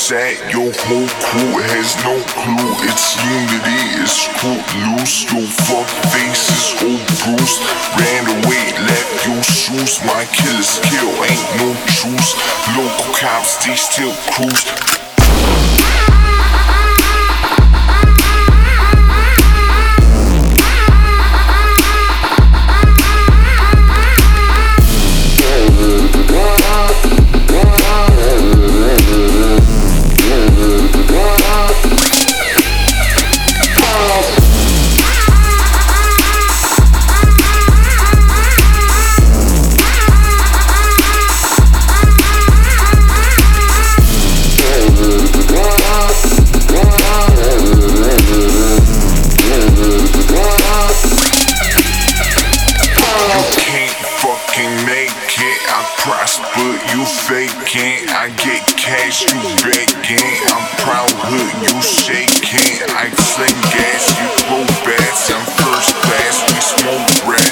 upset. Your whole crew has no clue. It's unity, it's screwed loose. Your fuck faces all bruised. Ran away, left your shoes. My killers kill, ain't no truce. Local cops, they still cruise. Prosper, you faking. I get cash, you begging. I'm proud hood, you shaking. I sling gas, you blow bass. I'm first class, we smoke rap.